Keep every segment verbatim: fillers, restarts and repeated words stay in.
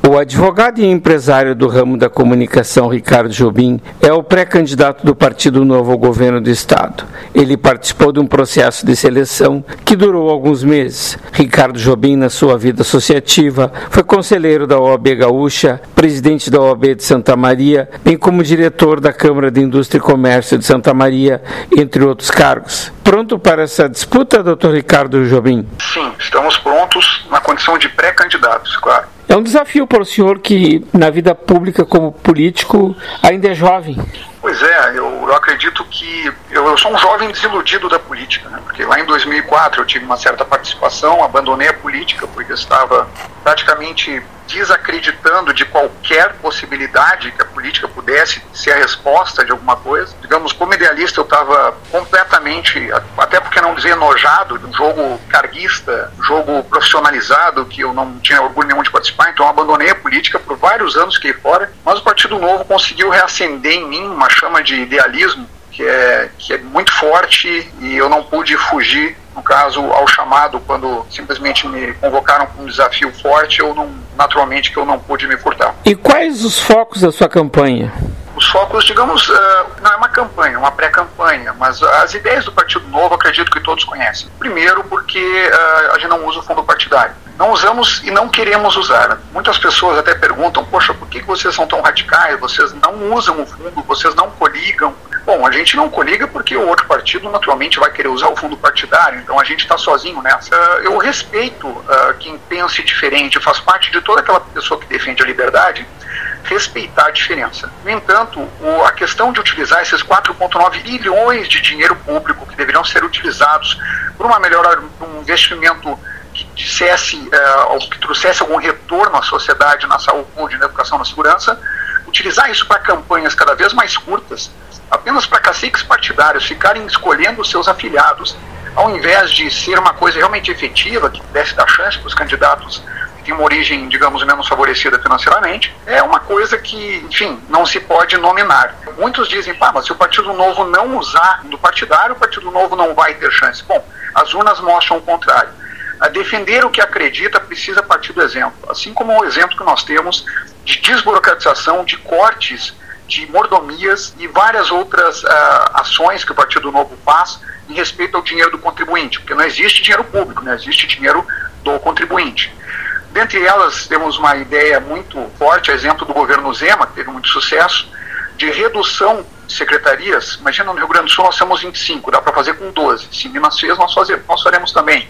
O advogado e empresário do ramo da comunicação, Ricardo Jobim, é o pré-candidato do Partido Novo ao governo do Estado. Ele participou de um processo de seleção que durou alguns meses. Ricardo Jobim, na sua vida associativa, foi conselheiro da O A B Gaúcha, presidente da O A B de Santa Maria, bem como diretor da Câmara de Indústria e Comércio de Santa Maria, entre outros cargos. Pronto para essa disputa, doutor Ricardo Jobim? Sim, estamos prontos na condição de pré-candidatos, claro. É um desafio para o senhor que, na vida pública como político, ainda é jovem. Pois é, eu, eu acredito que eu, eu sou um jovem desiludido da política, né? Porque lá em dois mil e quatro eu tive uma certa participação, abandonei a política porque eu estava praticamente desacreditando de qualquer possibilidade que a política pudesse ser a resposta de alguma coisa. Digamos, como idealista eu estava completamente, até porque não dizer enojado, de um jogo carguista, jogo profissionalizado, que eu não tinha orgulho nenhum de participar, então eu abandonei a política por vários anos, fiquei fora, mas o Partido Novo conseguiu reacender em mim uma chama de idealismo que é, que é muito forte e eu não pude fugir, no caso, ao chamado, quando simplesmente me convocaram com um desafio forte, eu não, naturalmente que eu não pude me furtar. E quais os focos da sua campanha? Os focos, digamos, uh, não é uma campanha, uma pré-campanha, mas as ideias do Partido Novo acredito que todos conhecem. Primeiro porque uh, a gente não usa o fundo partidário. Não usamos e não queremos usar. Muitas pessoas até perguntam, poxa, por que vocês são tão radicais? Vocês não usam o fundo, vocês não coligam. Bom, a gente não coliga porque o outro partido naturalmente vai querer usar o fundo partidário, então a gente está sozinho nessa. Eu respeito uh, quem pense diferente, faz parte de toda aquela pessoa que defende a liberdade, respeitar a diferença. No entanto, o, a questão de utilizar esses quatro vírgula nove bilhões de dinheiro público que deveriam ser utilizados por uma melhor, um investimento que dissesse, uh, que trouxesse algum retorno à sociedade, na saúde, na educação, na segurança, utilizar isso para campanhas cada vez mais curtas, apenas para caciques partidários ficarem escolhendo os seus afiliados, ao invés de ser uma coisa realmente efetiva, que pudesse dar chance para os candidatos que têm uma origem, digamos, menos favorecida financeiramente, é uma coisa que, enfim, não se pode nominar. Muitos dizem, pá, mas se o Partido Novo não usar do partidário, o Partido Novo não vai ter chance. Bom, as urnas mostram o contrário. A defender o que acredita precisa partir do exemplo, assim como o exemplo que nós temos de desburocratização, de cortes, de mordomias e várias outras uh, ações que o Partido Novo faz em respeito ao dinheiro do contribuinte, porque não existe dinheiro público, não existe dinheiro do contribuinte. Dentre elas, temos uma ideia muito forte, exemplo do governo Zema, que teve muito sucesso, de redução de secretarias. Imagina, no Rio Grande do Sul nós temos vinte e cinco, dá para fazer com doze. Se Minas fez, nós, fazer, nós faremos também.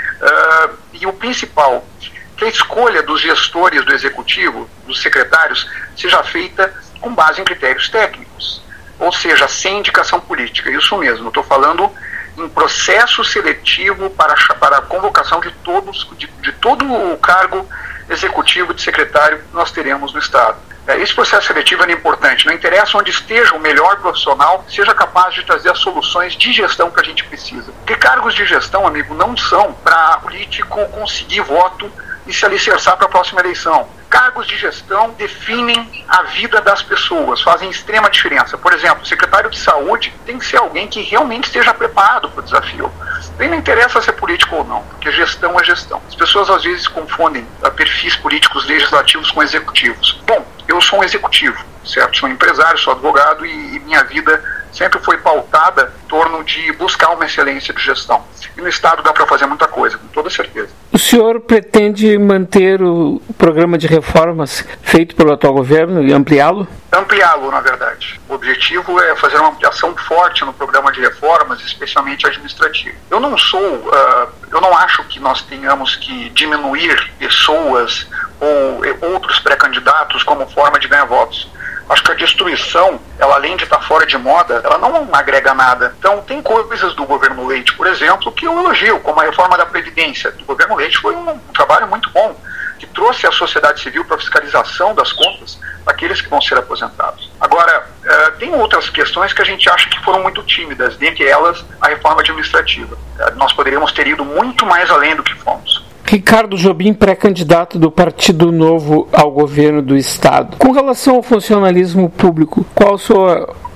Uh, e o principal, que a escolha dos gestores do executivo, dos secretários, seja feita com base em critérios técnicos, ou seja, sem indicação política. Isso mesmo, estou falando em processo seletivo para, para a convocação de, todos, de, de todo o cargo executivo de secretário que nós teremos no Estado. Esse processo seletivo é importante, não interessa onde esteja o melhor profissional, seja capaz de trazer as soluções de gestão que a gente precisa. Porque cargos de gestão, amigo, não são para político conseguir voto e se alicerçar para a próxima eleição. Cargos de gestão definem a vida das pessoas, fazem extrema diferença. Por exemplo, o secretário de saúde tem que ser alguém que realmente esteja preparado para o desafio. E não interessa se é político ou não, porque gestão é gestão. As pessoas às vezes confundem perfis políticos legislativos com executivos. Bom, eu sou um executivo, certo? Sou um empresário, sou advogado e, e minha vida sempre foi pautada em torno de buscar uma excelência de gestão. E no Estado dá para fazer muita coisa, com toda certeza. O senhor pretende manter o programa de reformas feito pelo atual governo e ampliá-lo? Ampliá-lo, na verdade. O objetivo é fazer uma ampliação forte no programa de reformas, especialmente administrativo. Eu não sou, uh, eu não acho que nós tenhamos que diminuir pessoas ou outros pré-candidatos como forma de ganhar votos. Acho que a destruição, ela além de estar fora de moda, ela não agrega nada. Então tem coisas do governo Leite, por exemplo, que eu elogio, como a reforma da Previdência. O governo Leite foi um, um trabalho muito bom, que trouxe a sociedade civil para a fiscalização das contas daqueles que vão ser aposentados. Agora, uh, tem outras questões que a gente acha que foram muito tímidas, dentre elas a reforma administrativa. Uh, nós poderíamos ter ido muito mais além do que fomos. Ricardo Jobim, pré-candidato do Partido Novo ao governo do Estado. Com relação ao funcionalismo público, qual a sua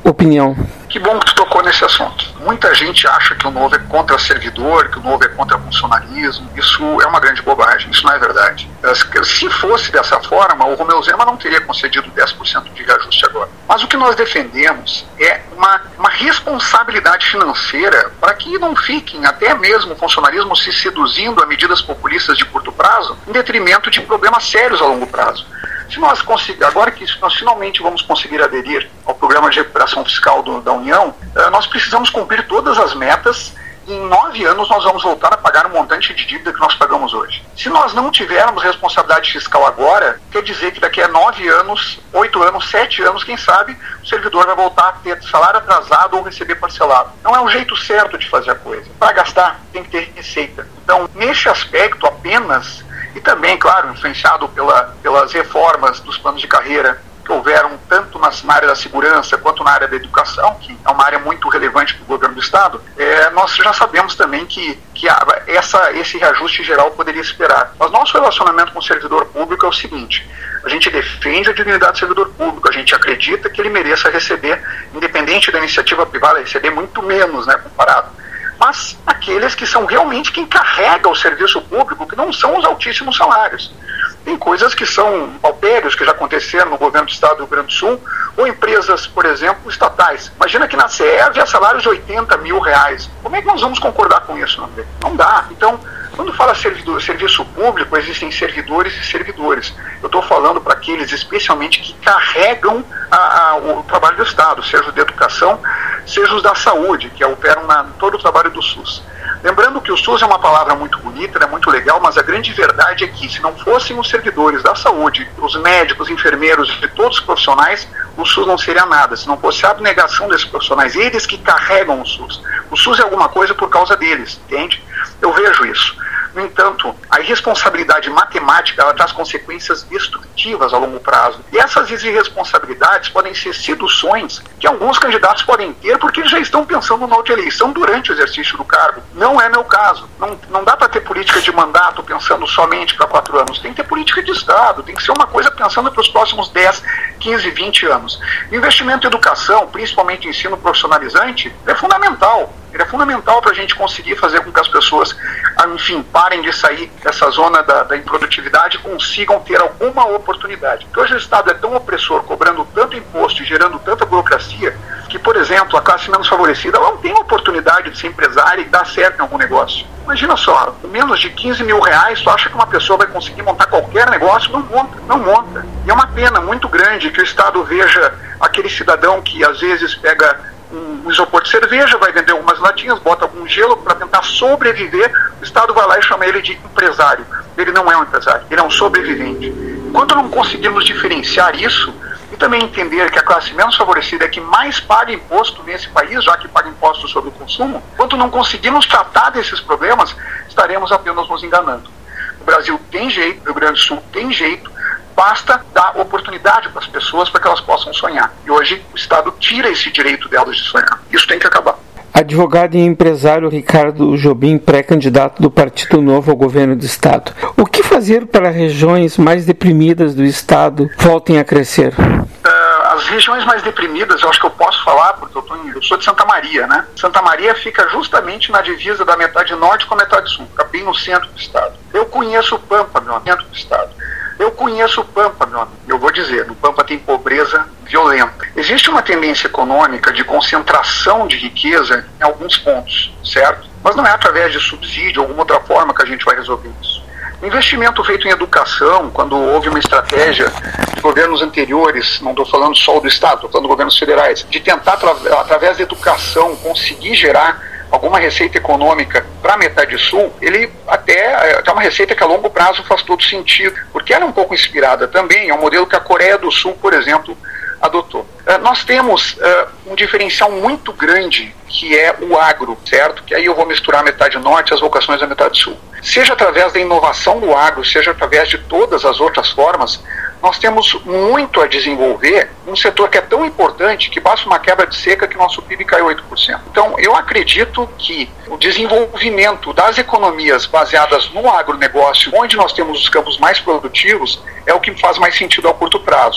opinião. Que bom que tu tocou nesse assunto. Muita gente acha que o Novo é contra servidor, que o Novo é contra funcionalismo. Isso é uma grande bobagem, isso não é verdade. Se fosse dessa forma, o Romeu Zema não teria concedido dez por cento de reajuste agora. Mas o que nós defendemos é uma, uma responsabilidade financeira para que não fiquem até mesmo o funcionalismo se seduzindo a medidas populistas de curto prazo em detrimento de problemas sérios a longo prazo. Se nós conseguir, agora que nós finalmente vamos conseguir aderir ao programa de recuperação fiscal do, da União, nós precisamos cumprir todas as metas e em nove anos nós vamos voltar a pagar o montante de dívida que nós pagamos hoje. Se nós não tivermos responsabilidade fiscal agora, quer dizer que daqui a nove anos, oito anos, sete anos, quem sabe, o servidor vai voltar a ter salário atrasado ou receber parcelado. Não é o jeito certo de fazer a coisa. Para gastar, tem que ter receita. Então, nesse aspecto apenas, e também, claro, influenciado pela, pelas reformas dos planos de carreira que houveram tanto nas, na área da segurança quanto na área da educação, que é uma área muito relevante para o governo do Estado, é, nós já sabemos também que, que a, essa, esse reajuste geral poderia esperar. Mas nosso relacionamento com o servidor público é o seguinte: a gente defende a dignidade do servidor público, a gente acredita que ele mereça receber, independente da iniciativa privada, receber muito menos, né, comparado. Mas aqueles que são realmente quem carrega o serviço público, que não são os altíssimos salários. Tem coisas que são paupérios, que já aconteceram no governo do Estado do Rio Grande do Sul, ou empresas, por exemplo, estatais. Imagina que na C E havia salários de oitenta mil reais. Como é que nós vamos concordar com isso, André? Não dá. Então, quando fala servidor, serviço público, existem servidores e servidores. Eu estou falando para aqueles, especialmente, que carregam a, a, o trabalho do Estado, seja os de educação, seja os da saúde, que operam na, todo o trabalho do SUS. Lembrando que o SUS é uma palavra muito bonita, é muito legal, mas a grande verdade é que se não fossem os servidores da saúde, os médicos, enfermeiros e todos os profissionais, o SUS não seria nada. Se não fosse a abnegação desses profissionais, eles que carregam o SUS. O SUS é alguma coisa por causa deles, entende? Eu vejo isso. No entanto, a irresponsabilidade matemática, ela traz consequências destrutivas a longo prazo. E essas irresponsabilidades podem ser seduções que alguns candidatos podem ter porque eles já estão pensando na outra eleição durante o exercício do cargo. Não é meu caso. Não, não dá para ter política de mandato pensando somente para quatro anos. Tem que ter política de Estado. Tem que ser uma coisa pensando para os próximos dez, quinze, vinte anos. O investimento em educação, principalmente em ensino profissionalizante, é fundamental. Ele é fundamental para a gente conseguir fazer com que as pessoas, enfim, parem de sair dessa zona da, da improdutividade e consigam ter alguma oportunidade. Porque hoje o Estado é tão opressor, cobrando tanto imposto e gerando tanta burocracia, que, por exemplo, a classe menos favorecida ela não tem oportunidade de ser empresária e dar certo em algum negócio. Imagina só, com menos de quinze mil reais, tu acha que uma pessoa vai conseguir montar qualquer negócio? Não monta, não monta. E é uma pena muito grande que o Estado veja aquele cidadão que às vezes pega um isopor de cerveja, vai vender algumas latinhas, bota algum gelo para tentar sobreviver, o Estado vai lá e chama ele de empresário. Ele não é um empresário, ele é um sobrevivente. Enquanto não conseguirmos diferenciar isso, e também entender que a classe menos favorecida é que mais paga imposto nesse país, já que paga imposto sobre o consumo, enquanto não conseguirmos tratar desses problemas, estaremos apenas nos enganando. O Brasil tem jeito, o Rio Grande do Sul tem jeito, basta dar oportunidade para as pessoas para que elas possam sonhar. E hoje o Estado tira esse direito delas de sonhar. Isso tem que acabar. Advogado e empresário Ricardo Jobim, pré-candidato do Partido Novo ao governo do Estado. O que fazer para regiões mais deprimidas do Estado voltem a crescer? Uh, as regiões mais deprimidas, eu acho que eu posso falar, porque eu, tô em, eu sou de Santa Maria, né? Santa Maria fica justamente na divisa da metade norte com a metade sul, fica bem no centro do Estado. Eu conheço o Pampa, meu amigo, centro do Estado. Eu conheço o Pampa, meu amigo. Eu vou dizer, no Pampa tem pobreza violenta. Existe uma tendência econômica de concentração de riqueza em alguns pontos, certo? Mas não é através de subsídio ou alguma outra forma que a gente vai resolver isso. O investimento feito em educação, quando houve uma estratégia de governos anteriores, não estou falando só do Estado, estou falando de governos federais, de tentar, através da educação, conseguir gerar alguma receita econômica para a metade sul, ele até é uma receita que a longo prazo faz todo sentido, porque ela é um pouco inspirada também, é um modelo que a Coreia do Sul, por exemplo, adotou. Uh, nós temos uh, um diferencial muito grande, que é o agro, certo? Que aí eu vou misturar a metade norte e as vocações da metade sul. Seja através da inovação do agro, seja através de todas as outras formas, nós temos muito a desenvolver um setor que é tão importante que basta uma quebra de seca que nosso P I B cai oito por cento. Então, eu acredito que o desenvolvimento das economias baseadas no agronegócio, onde nós temos os campos mais produtivos, é o que faz mais sentido a curto prazo.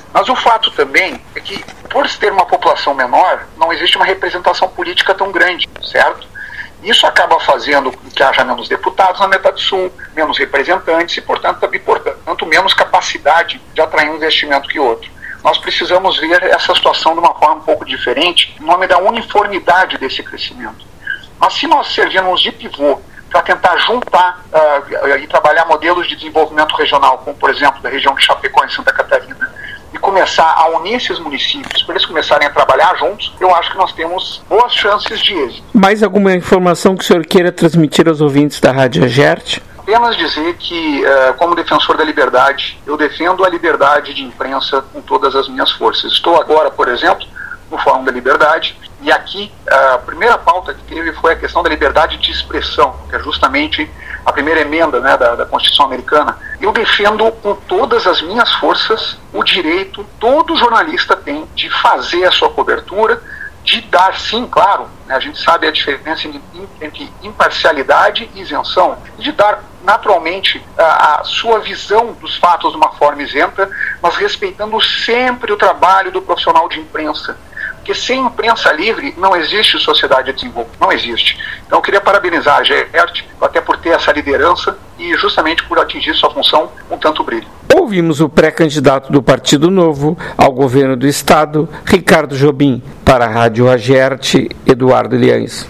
Mas o fato também é que, por ter uma população menor, não existe uma representação política tão grande, certo? Isso acaba fazendo com que haja menos deputados na metade sul, menos representantes e, portanto, também, portanto, menos capacidade de atrair um investimento que outro. Nós precisamos ver essa situação de uma forma um pouco diferente, em nome da uniformidade desse crescimento. Mas se nós servirmos de pivô para tentar juntar uh, e trabalhar modelos de desenvolvimento regional, como, por exemplo, da região de Chapecó, em Santa Catarina, e começar a unir esses municípios para eles começarem a trabalhar juntos, eu acho que nós temos boas chances de êxito. Mais alguma informação que o senhor queira transmitir aos ouvintes da Rádio Agerte? Apenas dizer que, como defensor da liberdade, eu defendo a liberdade de imprensa com todas as minhas forças. Estou agora, por exemplo, no Fórum da Liberdade, e aqui a primeira pauta que teve foi a questão da liberdade de expressão, que é justamente a primeira emenda, né, da, da Constituição Americana. Eu defendo com todas as minhas forças o direito todo jornalista tem de fazer a sua cobertura, de dar, sim, claro, né, a gente sabe a diferença entre imparcialidade e isenção, de dar naturalmente a, a sua visão dos fatos de uma forma isenta, mas respeitando sempre o trabalho do profissional de imprensa. Porque sem imprensa livre não existe sociedade desenvolvida, não existe. Então eu queria parabenizar a Agerte, até por ter essa liderança e justamente por atingir sua função com tanto brilho. Ouvimos o pré-candidato do Partido Novo ao governo do Estado, Ricardo Jobim, para a Rádio Agerte, Eduardo Liães.